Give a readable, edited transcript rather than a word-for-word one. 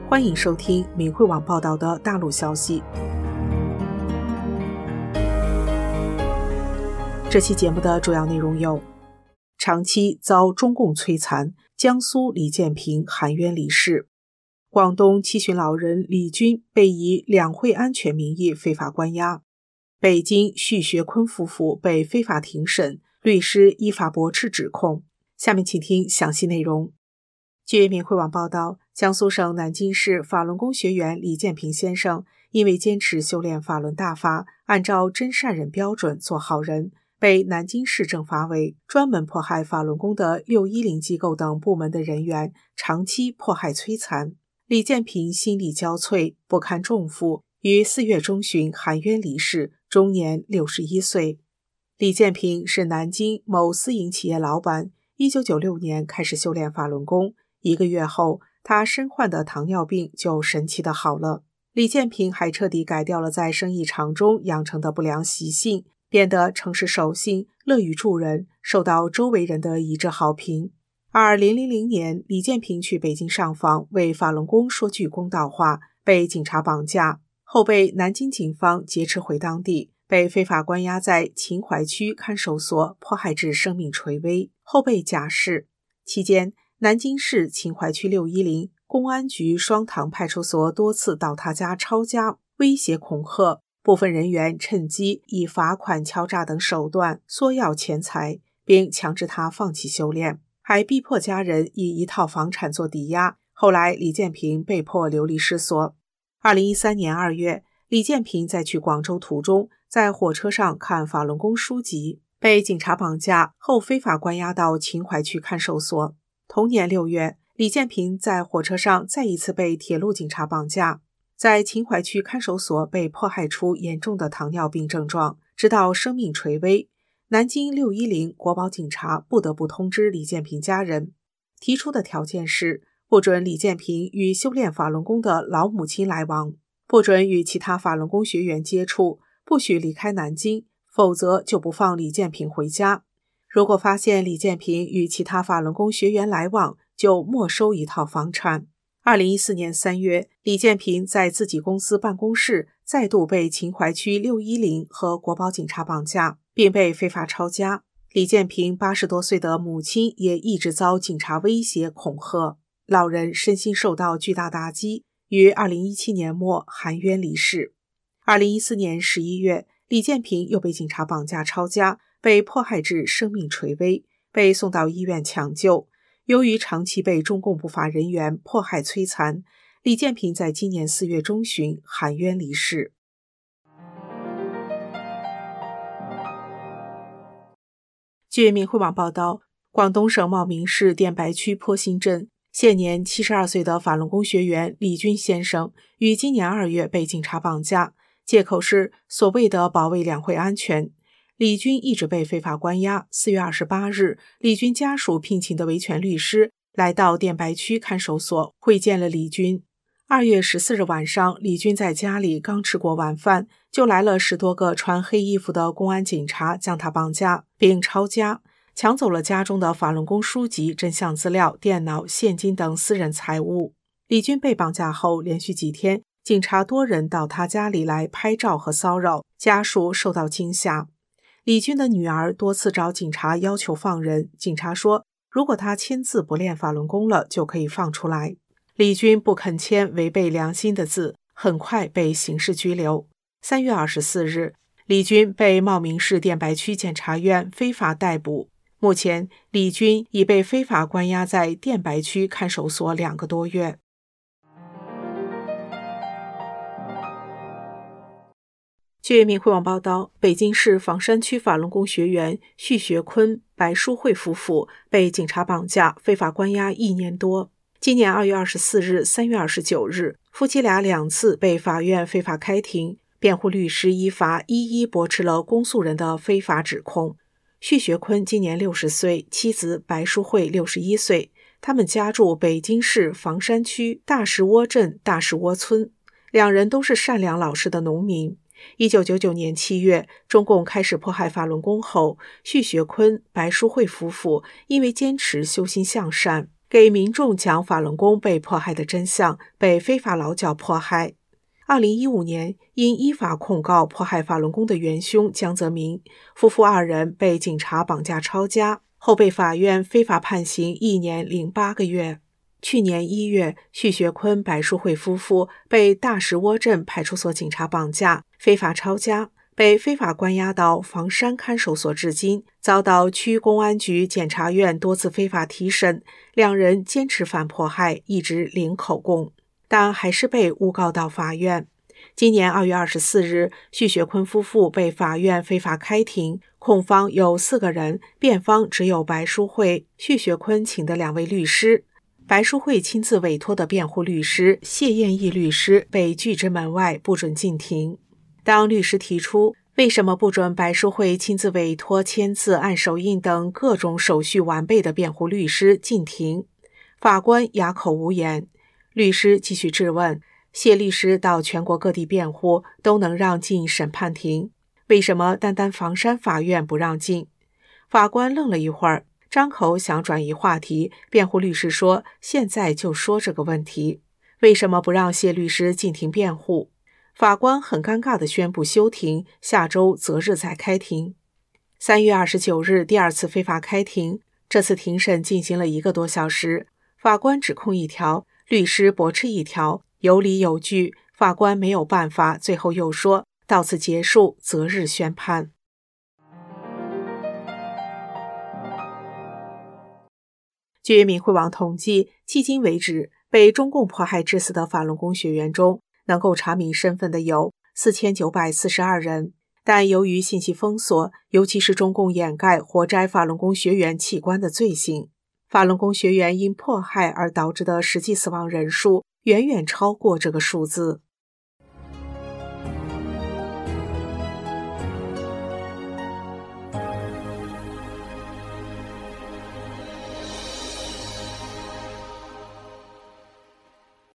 欢迎收听明慧网报道的大陆消息。这期节目的主要内容有：长期遭中共摧残，江苏李建平含冤离世；广东七旬老人李军被以两会安全名义非法关押；北京徐学坤夫妇被非法庭审，律师依法驳斥指控。下面请听详细内容。据明慧网报道，江苏省南京市法轮功学员李建平先生因为坚持修炼法轮大法，按照真善忍标准做好人，被南京市政法委专门迫害法轮功的610机构等部门的人员长期迫害摧残。李建平心力交瘁，不堪重负，于4月中旬含冤离世，终年61岁。李建平是南京某私营企业老板，1996年开始修炼法轮功，1个月后，他身患的糖尿病就神奇的好了。李建平还彻底改掉了在生意场中养成的不良习性，变得诚实守信，乐于助人，受到周围人的一致好评。2000年，李建平去北京上访，为法轮功说句公道话，被警察绑架，后被南京警方劫持回当地，被非法关押在秦淮区看守所，迫害至生命垂危，后被假释。期间，南京市秦淮区610公安局双塘派出所多次到他家抄家，威胁恐吓，部分人员趁机以罚款、敲诈等手段索要钱财，并强制他放弃修炼，还逼迫家人以1套房产做抵押。后来李建平被迫流离失所。2013年2月，李建平在去广州途中，在火车上看法轮功书籍，被警察绑架后非法关押到秦淮区看守所。同年6月，李建平在火车上再一次被铁路警察绑架，在秦淮区看守所被迫害出严重的糖尿病症状，直到生命垂危。南京610国保警察不得不通知李建平家人，提出的条件是不准李建平与修炼法轮功的老母亲来往，不准与其他法轮功学员接触，不许离开南京，否则就不放李建平回家。如果发现李建平与其他法轮功学员来往，就没收1套房产。2014年3月，李建平在自己公司办公室再度被秦淮区610和国保警察绑架，并被非法抄家。李建平80多岁的母亲也一直遭警察威胁恐吓，老人身心受到巨大打击，于2017年末含冤离世。2014年11月，李建平又被警察绑架抄家，被迫害至生命垂危，被送到医院抢救。由于长期被中共不法人员迫害摧残，李建平在今年4月中旬含冤离世。据明慧网报道，广东省茂名市电白区坡心镇现年72岁的法轮功学员李军先生于今年2月被警察绑架，借口是所谓的保卫两会安全。李军一直被非法关押。4月28日，李军家属聘请的维权律师来到电白区看守所会见了李军。2月14日晚上，李军在家里刚吃过晚饭，就来了10多个穿黑衣服的公安警察将他绑架并抄家，抢走了家中的法轮功书籍、真相资料、电脑、现金等私人财物。李军被绑架后连续几天，警察多人到他家里来拍照和骚扰，家属受到惊吓。李军的女儿多次找警察要求放人，警察说如果他签字不练法轮功了就可以放出来。李军不肯签违背良心的字，很快被刑事拘留。3月24日，李军被茂名市电白区检察院非法逮捕。目前，李军已被非法关押在电白区看守所2个多月。据明慧网报道，北京市房山区法轮功学员徐学坤、白淑慧夫妇被警察绑架，非法关押1年多。今年2月24日、3月29日，夫妻俩2次被法院非法开庭，辩护律师依法一一驳斥了公诉人的非法指控。徐学坤今年60岁，妻子白淑慧61岁，他们家住北京市房山区大石窝镇大石窝村，两人都是善良老实的农民。1999年7月，中共开始迫害法轮功后，徐学坤、白淑慧夫妇因为坚持修心向善， 给民众讲法轮功被迫害的真相，被非法劳教迫害。2015年，因依法控告迫害法轮功的元凶江泽民夫妇2人被警察绑架抄家，后被法院非法判刑1年零8个月。去年1月，徐学坤、白淑慧夫妇被大石窝镇派出所警察绑架，非法抄家，被非法关押到房山看守所至今，遭到区公安局检察院多次非法提审，2人坚持反迫害，一直零口供，但还是被诬告到法院。今年2月24日，徐学坤夫妇被法院非法开庭，控方有4个人，辩方只有白淑慧、徐学坤请的2位律师。白淑慧亲自委托的辩护律师谢燕义律师被拒之门外，不准进庭。当律师提出为什么不准白淑慧亲自委托、签字、按手印等各种手续完备的辩护律师进庭，法官哑口无言。律师继续质问，谢律师到全国各地辩护都能让进审判庭，为什么单单房山法院不让进？法官愣了一会儿，张口想转移话题，辩护律师说现在就说这个问题，为什么不让谢律师进庭辩护？法官很尴尬地宣布休庭，下周择日再开庭。3月29日第2次非法开庭，这次庭审进行了1个多小时，法官指控1条，律师驳斥1条，有理有据，法官没有办法，最后又说到此结束，择日宣判。据民汇网统计，迄今为止，被中共迫害致死的法轮功学员中，能够查明身份的有4942人，但由于信息封锁，尤其是中共掩盖活摘法轮功学员器官的罪行，法轮功学员因迫害而导致的实际死亡人数远远超过这个数字。